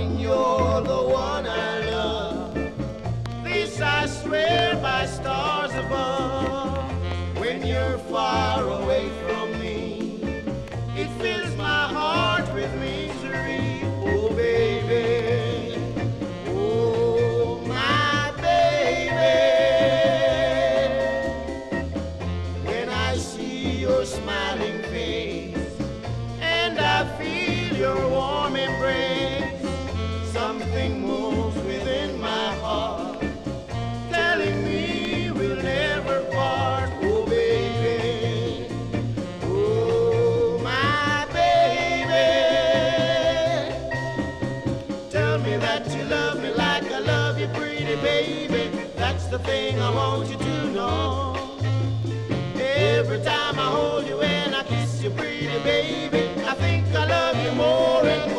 darling, you're the one I love. This I swear by stars above. When you're far away from me, it fills my heart with misery. Oh, baby. Oh, my baby. When I see your smiling face and I feel your warm embrace, something moves within my heart, telling me we'll never part. Oh, baby. Oh, my baby. Tell me that you love me like I love you, pretty baby. That's the thing I want you to know. Every time I hold you and I kiss you, pretty baby, I think I love you more and more.